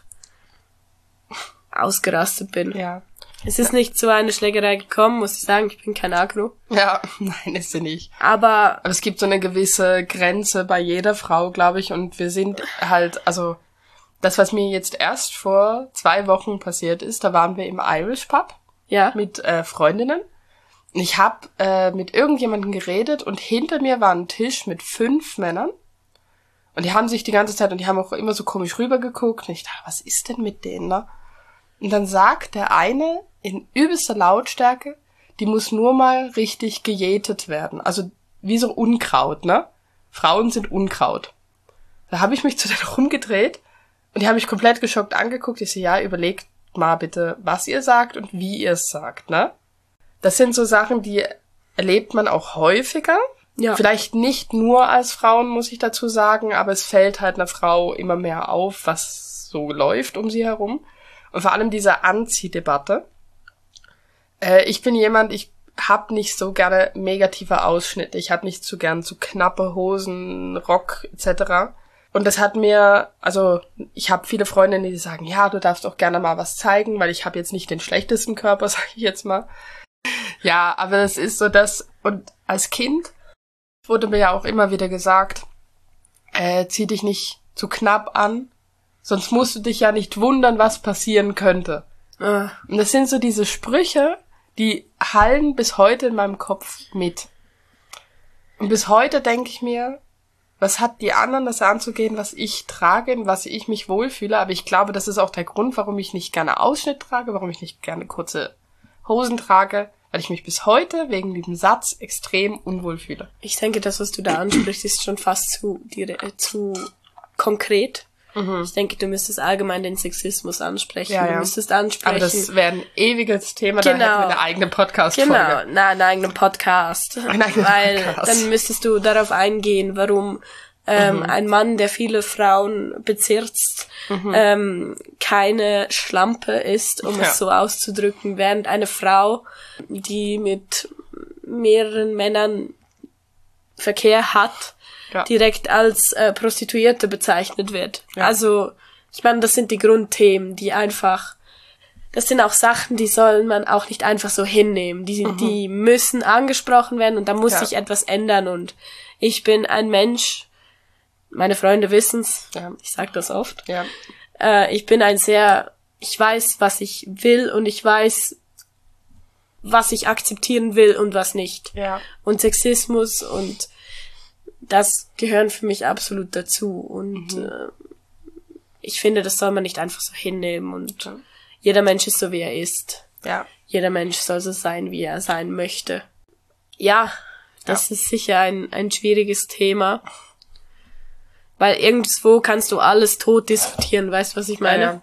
ausgerastet bin. Ja. Es ist nicht zu einer Schlägerei gekommen, muss ich sagen. Ich bin kein Agro. Ja, nein, ist sie nicht. Aber es gibt so eine gewisse Grenze bei jeder Frau, glaube ich. Und wir sind halt, also das, was mir jetzt erst vor 2 Wochen passiert ist, da waren wir im Irish Pub mit Freundinnen. Und ich habe mit irgendjemandem geredet und hinter mir war ein Tisch mit 5 Männern. Und die haben sich die ganze Zeit, und die haben auch immer so komisch rübergeguckt. Und ich dachte, was ist denn mit denen da? Und dann sagt der eine in übelster Lautstärke, die muss nur mal richtig gejätet werden. Also wie so Unkraut, ne? Frauen sind Unkraut. Da habe ich mich zu denen rumgedreht und die haben mich komplett geschockt angeguckt. Ich so, ja, überlegt mal bitte, was ihr sagt und wie ihr es sagt, ne? Das sind so Sachen, die erlebt man auch häufiger. Ja. Vielleicht nicht nur als Frauen, muss ich dazu sagen, aber es fällt halt einer Frau immer mehr auf, was so läuft um sie herum. Und vor allem diese Anziehdebatte. Ich bin jemand, ich hab nicht so gerne negative Ausschnitte. Ich hab nicht so gern zu knappe Hosen, Rock etc. Und das hat mir, also ich habe viele Freundinnen, die sagen, ja, du darfst auch gerne mal was zeigen, weil ich habe jetzt nicht den schlechtesten Körper, sage ich jetzt mal. Ja, aber es ist so, dass, und als Kind wurde mir ja auch immer wieder gesagt, zieh dich nicht zu knapp an, sonst musst du dich ja nicht wundern, was passieren könnte. Und das sind so diese Sprüche, die hallen bis heute in meinem Kopf mit. Und bis heute denke ich mir, was hat die anderen das anzugehen, was ich trage, in was ich mich wohlfühle. Aber ich glaube, das ist auch der Grund, warum ich nicht gerne Ausschnitt trage, warum ich nicht gerne kurze Hosen trage, weil ich mich bis heute wegen diesem Satz extrem unwohl fühle. Ich denke, das, was du da ansprichst, ist schon fast zu konkret. Ich denke, du müsstest allgemein den Sexismus ansprechen. Ja, du müsstest ansprechen. Aber das wäre ein ewiges Thema, da hätten wir eine eigene Podcast-Folge. Genau, einen eigenen Podcast. Weil dann müsstest du darauf eingehen, warum ein Mann, der viele Frauen bezirzt, keine Schlampe ist, um es so auszudrücken, während eine Frau, die mit mehreren Männern Verkehr hat, direkt als Prostituierte bezeichnet wird. Ja. Also, ich meine, das sind die Grundthemen, die einfach, das sind auch Sachen, die soll man auch nicht einfach so hinnehmen. Die müssen angesprochen werden und da muss sich etwas ändern. Und ich bin ein Mensch, meine Freunde wissen's, ich sag das oft, ich bin ich weiß, was ich will und ich weiß, was ich akzeptieren will und was nicht. Ja. Und Sexismus und das gehören für mich absolut dazu und ich finde, das soll man nicht einfach so hinnehmen und jeder Mensch ist so, wie er ist. Ja. Jeder Mensch soll so sein, wie er sein möchte. Ja, das ist sicher ein schwieriges Thema, weil irgendwo kannst du alles tot diskutieren, weißt du, was ich meine? Ja.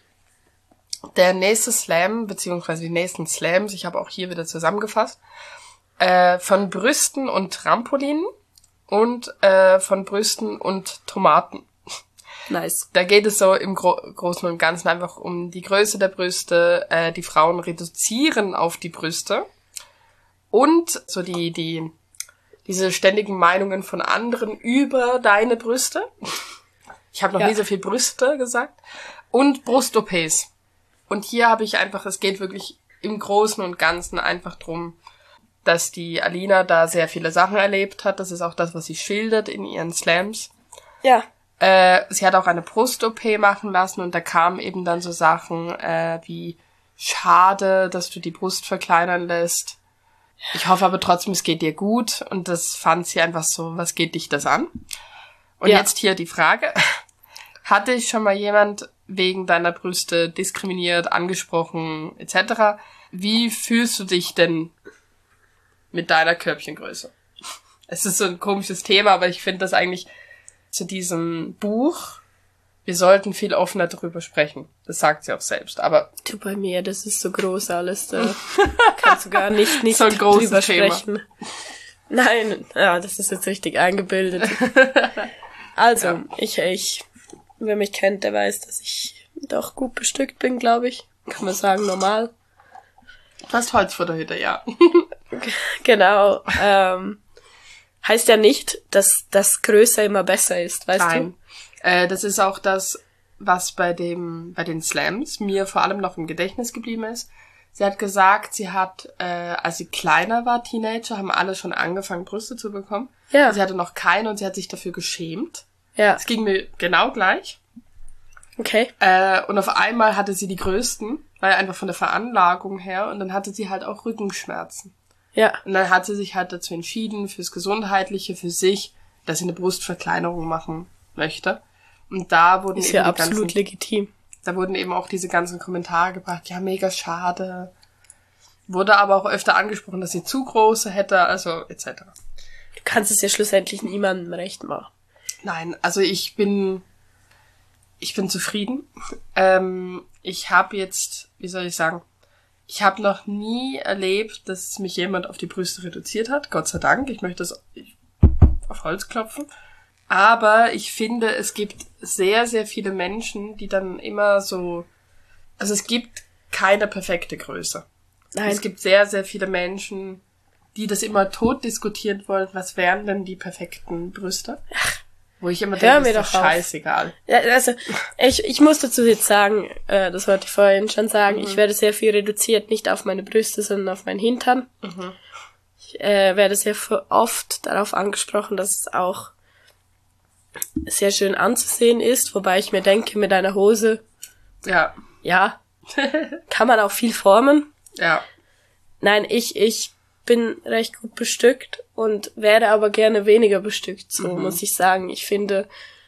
Der nächste Slam, beziehungsweise die nächsten Slams, ich habe auch hier wieder zusammengefasst, von Brüsten und Trampolinen. Und von Brüsten und Tomaten. Nice. Da geht es so im Großen und Ganzen einfach um die Größe der Brüste, die Frauen reduzieren auf die Brüste und so diese ständigen Meinungen von anderen über deine Brüste. Ich habe noch nie so viel Brüste gesagt. Und Brust-OPs. Und hier habe ich einfach, es geht wirklich im Großen und Ganzen einfach drum, dass die Alina da sehr viele Sachen erlebt hat. Das ist auch das, was sie schildert in ihren Slams. Ja. Sie hat auch eine Brust-OP machen lassen und da kamen eben dann so Sachen wie schade, dass du die Brust verkleinern lässt. Ich hoffe aber trotzdem, es geht dir gut. Und das fand sie einfach so, was geht dich das an? Und jetzt hier die Frage. Hatte ich schon mal jemand wegen deiner Brüste diskriminiert, angesprochen, etc.? Wie fühlst du dich denn mit deiner Körbchengröße? Es ist so ein komisches Thema, aber ich finde das eigentlich zu diesem Buch, wir sollten viel offener darüber sprechen. Das sagt sie auch selbst, aber... Du, bei mir, das ist so groß alles, da kannst du gar nicht so ein großes drüber Thema. sprechen. Nein, ja, das ist jetzt richtig eingebildet. Also, ich, wer mich kennt, der weiß, dass ich doch gut bestückt bin, glaube ich. Kann man sagen, normal. Du hast Holz vor der Hütte, ja. Genau. Heißt ja nicht, dass das größer immer besser ist, weißt Nein. Das ist auch das, was bei den Slams mir vor allem noch im Gedächtnis geblieben ist. Sie hat gesagt, sie hat, als sie kleiner war, Teenager, haben alle schon angefangen, Brüste zu bekommen. Ja. Sie hatte noch keine und sie hat sich dafür geschämt. Ja. Es ging mir genau gleich. Okay. Und auf einmal hatte sie die größten, weil einfach von der Veranlagung her, und dann hatte sie halt auch Rückenschmerzen. Ja. Und dann hat sie sich halt dazu entschieden, fürs Gesundheitliche, für sich, dass sie eine Brustverkleinerung machen möchte. Und da wurden Ist eben ja die absolut ganzen, legitim. da wurden eben auch diese ganzen Kommentare gebracht, ja, mega schade. Wurde aber auch öfter angesprochen, dass sie zu große hätte, also etc. Du kannst es ja schlussendlich niemandem recht machen. Nein, also ich bin zufrieden. Ich habe jetzt, wie soll ich sagen, ich habe noch nie erlebt, dass mich jemand auf die Brüste reduziert hat. Gott sei Dank. Ich möchte das auf Holz klopfen. Aber ich finde, es gibt sehr, sehr viele Menschen, die dann immer so... Also es gibt keine perfekte Größe. Nein. Es gibt sehr, sehr viele Menschen, die das immer tot diskutieren wollen. Was wären denn die perfekten Brüste? Wo ich immer Hör denke, mir ist doch doch auf. scheißegal. Ja, also, ich muss dazu jetzt sagen, das wollte ich vorhin schon sagen, ich werde sehr viel reduziert, nicht auf meine Brüste, sondern auf meinen Hintern. Ich werde sehr oft darauf angesprochen, dass es auch sehr schön anzusehen ist, wobei ich mir denke, mit einer Hose, Ja, ja, kann man auch viel formen. ja. Nein, ich bin recht gut bestückt und wäre aber gerne weniger bestückt, so muss ich sagen. Ich finde,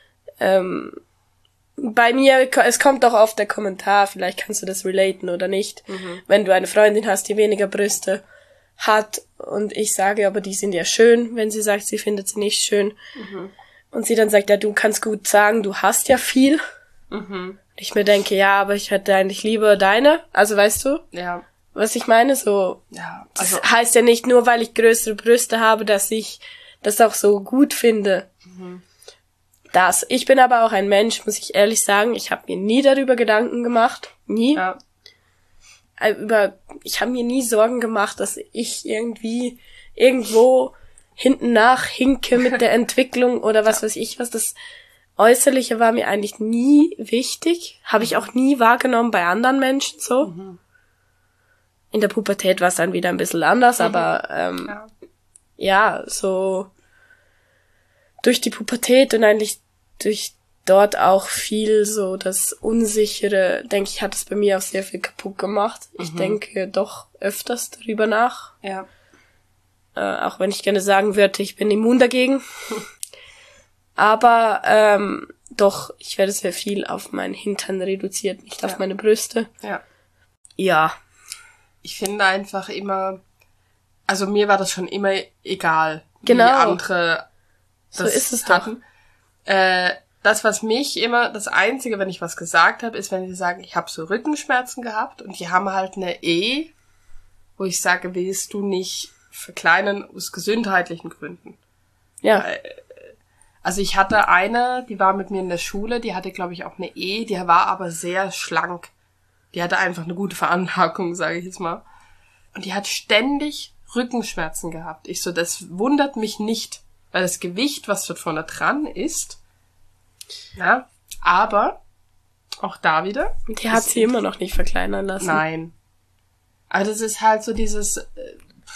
bei mir, es kommt doch oft der Kommentar, vielleicht kannst du das relaten oder nicht, wenn du eine Freundin hast, die weniger Brüste hat und ich sage, aber die sind ja schön, wenn sie sagt, sie findet sie nicht schön. Und sie dann sagt, ja, du kannst gut sagen, du hast ja viel. Und ich mir denke, ja, aber ich hätte eigentlich lieber deine. Also weißt du, Ja, was ich meine? So, ja. das Also, heißt ja nicht nur, weil ich größere Brüste habe, dass ich das auch so gut finde. Ich bin aber auch ein Mensch, muss ich ehrlich sagen, ich habe mir nie darüber Gedanken gemacht. Nie. ja, Ich habe mir nie Sorgen gemacht, dass ich irgendwie irgendwo hinten nach hinke mit der Entwicklung oder was weiß ich was. Das Äußerliche war mir eigentlich nie wichtig. Habe ich auch nie wahrgenommen bei anderen Menschen so. In der Pubertät war es dann wieder ein bisschen anders, aber ja, so durch die Pubertät und eigentlich durch dort auch viel so das Unsichere, denke ich, hat es bei mir auch sehr viel kaputt gemacht. Ich denke doch öfters darüber nach. ja. Auch wenn ich gerne sagen würde, ich bin immun dagegen. Aber doch, ich werde sehr viel auf meinen Hintern reduziert, nicht auf meine Brüste. Ja. Ja. Ich finde einfach immer, also mir war das schon immer egal, Genau. wie andere So das ist es doch. hatten. Das, was mich immer, das Einzige, wenn ich was gesagt habe, ist, wenn sie sagen, ich habe so Rückenschmerzen gehabt und die haben halt eine wo ich sage, willst du nicht verkleinern aus gesundheitlichen Gründen. Ja. Also ich hatte eine, die war mit mir in der Schule, die hatte, glaube ich, auch eine die war aber sehr schlank. Die hatte einfach eine gute Veranlagung, sage ich jetzt mal. Und die hat ständig Rückenschmerzen gehabt. Ich so, das wundert mich nicht, weil das Gewicht, was dort vorne dran ist, ja, aber auch da wieder. Die hat sie immer noch nicht verkleinern lassen. Nein. Aber das ist halt so dieses,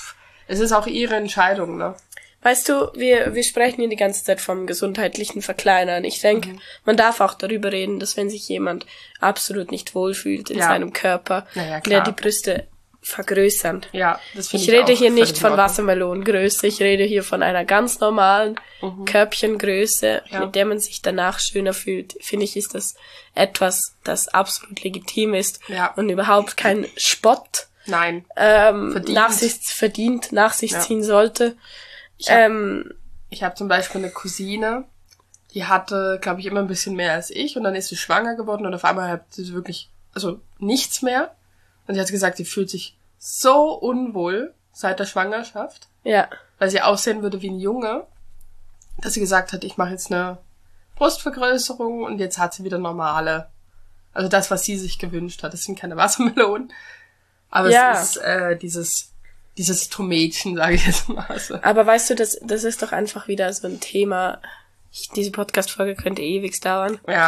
Es ist auch ihre Entscheidung, ne? Weißt du, wir sprechen hier die ganze Zeit vom gesundheitlichen Verkleinern. Ich denke, man darf auch darüber reden, dass wenn sich jemand absolut nicht wohlfühlt in seinem Körper, der die Brüste vergrößern. Ja, das finde ich ich rede auch hier nicht von völlig Wassermelonengröße, ich rede hier von einer ganz normalen Körbchengröße, mit der man sich danach schöner fühlt. Finde ich, ist das etwas, das absolut legitim ist und überhaupt kein Spott nach sich ziehen sollte. Ich hab zum Beispiel eine Cousine, die hatte, glaube ich, immer ein bisschen mehr als ich und dann ist sie schwanger geworden und auf einmal hat sie wirklich, also nichts mehr. Und sie hat gesagt, sie fühlt sich so unwohl seit der Schwangerschaft, weil sie aussehen würde wie ein Junge, dass sie gesagt hat, ich mache jetzt eine Brustvergrößerung und jetzt hat sie wieder normale, also das, was sie sich gewünscht hat. Das sind keine Wassermelonen, aber es ist dieses Tomätchen, sage ich jetzt mal. So. Aber weißt du, das ist doch einfach wieder so ein Thema. Diese Podcast-Folge könnte ewig dauern. Ja.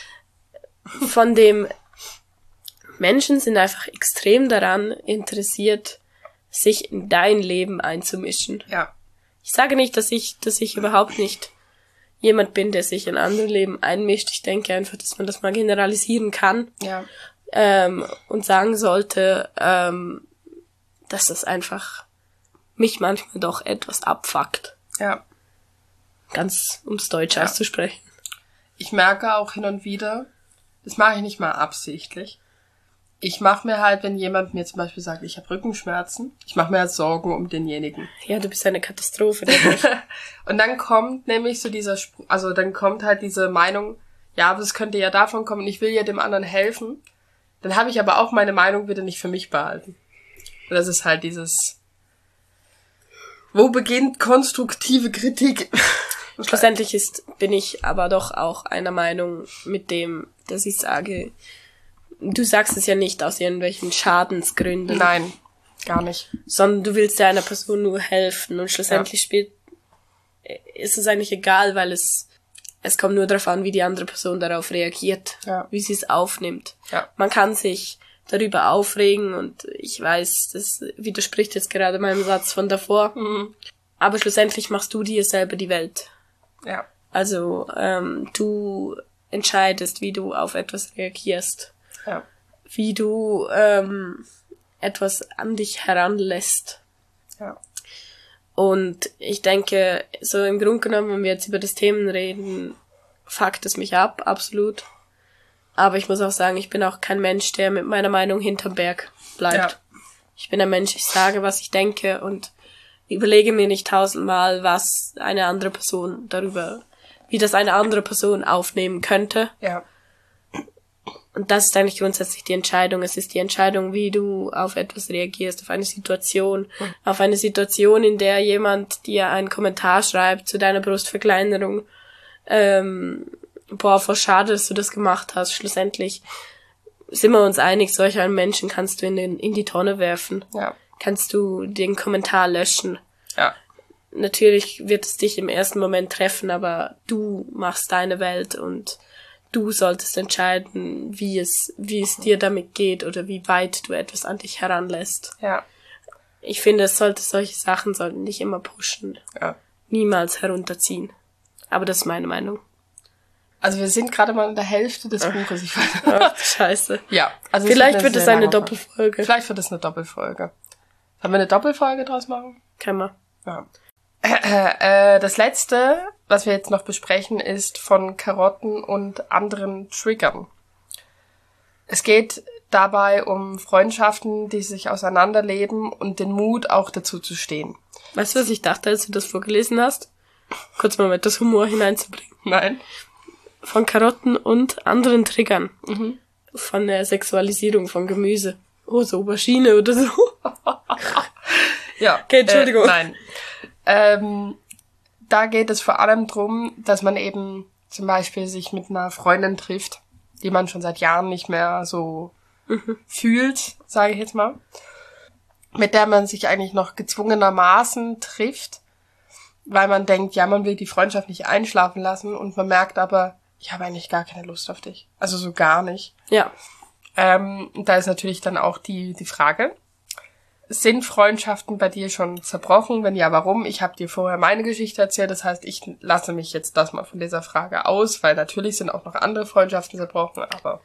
Von dem Menschen sind einfach extrem daran interessiert, sich in dein Leben einzumischen. Ja. Ich sage nicht, dass ich überhaupt nicht jemand bin, der sich in andere Leben einmischt. Ich denke einfach, dass man das mal generalisieren kann. Ja. Und sagen sollte, dass das einfach mich manchmal doch etwas abfuckt. Ja. Ganz ums Deutsch auszusprechen. Ich merke auch hin und wieder, das mache ich nicht mal absichtlich. Ich mache mir halt, wenn jemand mir zum Beispiel sagt, ich habe Rückenschmerzen, ich mache mir halt Sorgen um denjenigen. Ja, du bist eine Katastrophe. Und dann kommt nämlich so dann kommt halt diese Meinung, ja, aber das könnte ja davon kommen, ich will ja dem anderen helfen. Dann habe ich aber auch meine Meinung wieder nicht für mich behalten. Und das ist halt dieses, wo beginnt konstruktive Kritik? Schlussendlich bin ich aber doch auch einer Meinung mit dem, dass ich sage, du sagst es ja nicht aus irgendwelchen Schadensgründen. Nein, gar nicht. Sondern du willst ja einer Person nur helfen und schlussendlich ist es eigentlich egal, weil es kommt nur darauf an, wie die andere Person darauf reagiert, wie sie es aufnimmt. Ja. Man kann sich darüber aufregen und ich weiß, das widerspricht jetzt gerade meinem Satz von davor, aber schlussendlich machst du dir selber die Welt. Ja. Also du entscheidest, wie du auf etwas reagierst, wie du etwas an dich heranlässt. Ja. Und ich denke, so im Grunde genommen, wenn wir jetzt über das Thema reden, fuckt es mich ab, absolut. Aber ich muss auch sagen, ich bin auch kein Mensch, der mit meiner Meinung hinterm Berg bleibt. Ja. Ich bin ein Mensch, ich sage, was ich denke und überlege mir nicht 1000-mal, wie das eine andere Person aufnehmen könnte. Ja. Und das ist eigentlich grundsätzlich die Entscheidung. Es ist die Entscheidung, wie du auf etwas reagierst, auf eine Situation, in der jemand dir einen Kommentar schreibt zu deiner Brustverkleinerung. Voll schade, dass du das gemacht hast. Schlussendlich sind wir uns einig, solch einen Menschen kannst du in die Tonne werfen. Ja. Kannst du den Kommentar löschen. Ja. Natürlich wird es dich im ersten Moment treffen, aber du machst deine Welt und du solltest entscheiden, wie es dir damit geht oder wie weit du etwas an dich heranlässt. Ja. Ich finde, solche Sachen sollten dich immer pushen. Ja. Niemals herunterziehen. Aber das ist meine Meinung. Also wir sind gerade mal in der Hälfte des Buches. Ich weiß. Ach, scheiße. Ja. Also vielleicht wird es eine Doppelfolge. Vielleicht wird es eine Doppelfolge. Sollen wir eine Doppelfolge draus machen? Kann man. Ja. Das letzte, was wir jetzt noch besprechen, ist von Karotten und anderen Triggern. Es geht dabei um Freundschaften, die sich auseinanderleben und den Mut auch dazu zu stehen. Weißt du, was ich dachte, als du das vorgelesen hast? Kurz mal mit das Humor hineinzubringen. Nein. Von Karotten und anderen Triggern. Von der Sexualisierung von Gemüse. Oh, so Aubergine oder so. Ja. Okay, Entschuldigung. Nein. Da geht es vor allem drum, dass man eben zum Beispiel sich mit einer Freundin trifft, die man schon seit Jahren nicht mehr so fühlt, sage ich jetzt mal. Mit der man sich eigentlich noch gezwungenermaßen trifft, weil man denkt, ja, man will die Freundschaft nicht einschlafen lassen und man merkt aber, ich habe eigentlich gar keine Lust auf dich. Also so gar nicht. Ja. Da ist natürlich dann auch die Frage, sind Freundschaften bei dir schon zerbrochen? Wenn ja, warum? Ich habe dir vorher meine Geschichte erzählt, das heißt, ich lasse mich jetzt das mal von dieser Frage aus, weil natürlich sind auch noch andere Freundschaften zerbrochen, aber...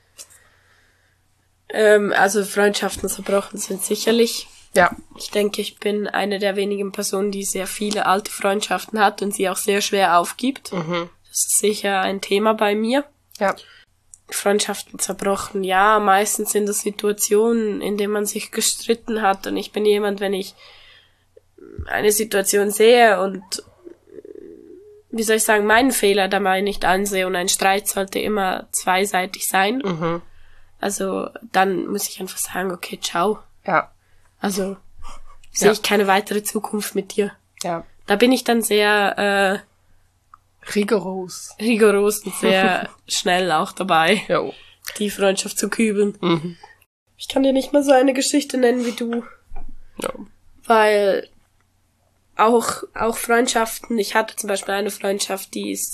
Also Freundschaften zerbrochen sind sicherlich. Ja. Ich denke, ich bin eine der wenigen Personen, die sehr viele alte Freundschaften hat und sie auch sehr schwer aufgibt. Das ist sicher ein Thema bei mir. Ja. Freundschaften zerbrochen, ja, meistens sind das Situationen, in denen man sich gestritten hat und ich bin jemand, wenn ich eine Situation sehe und, wie soll ich sagen, meinen Fehler dabei nicht ansehe und ein Streit sollte immer zweiseitig sein. Also, dann muss ich einfach sagen, okay, ciao. Ja. Also, sehe ich keine weitere Zukunft mit dir. Ja. Da bin ich dann sehr, rigoros und sehr schnell auch dabei, Jo. die Freundschaft zu kübeln. Ich kann dir nicht mal so eine Geschichte nennen wie du. Ja. Weil auch Freundschaften, ich hatte zum Beispiel eine Freundschaft, die ist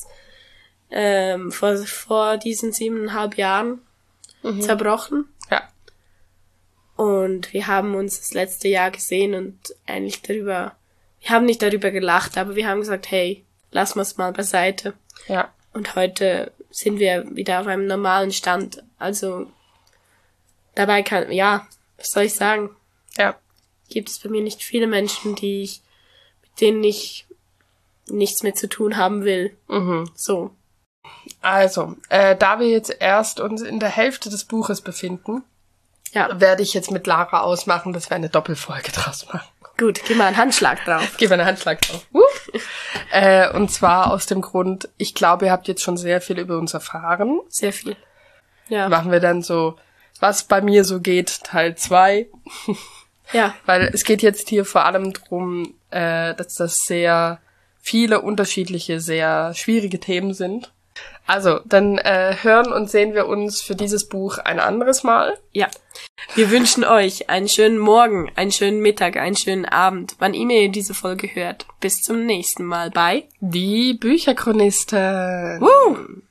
vor diesen 7,5 Jahren zerbrochen. Ja. Und wir haben uns das letzte Jahr gesehen und eigentlich wir haben nicht darüber gelacht, aber wir haben gesagt, hey, lassen wir es mal beiseite. Ja. Und heute sind wir wieder auf einem normalen Stand. Also dabei was soll ich sagen? Ja. Gibt es bei mir nicht viele Menschen, mit denen ich nichts mehr zu tun haben will. So. Also, da wir jetzt erst uns in der Hälfte des Buches befinden, werde ich jetzt mit Lara ausmachen, dass wir eine Doppelfolge draus machen. Gut, gib mal einen Handschlag drauf. Gib mal einen Handschlag drauf. Und zwar aus dem Grund, ich glaube, ihr habt jetzt schon sehr viel über uns erfahren. Sehr viel. Ja. Machen wir dann so, was bei mir so geht, Teil 2. Ja. Weil es geht jetzt hier vor allem drum, dass das sehr viele unterschiedliche, sehr schwierige Themen sind. Also, dann hören und sehen wir uns für dieses Buch ein anderes Mal. Ja. Wir wünschen euch einen schönen Morgen, einen schönen Mittag, einen schönen Abend, wann immer ihr diese Folge hört. Bis zum nächsten Mal bei Die Bücherchronisten. Woo!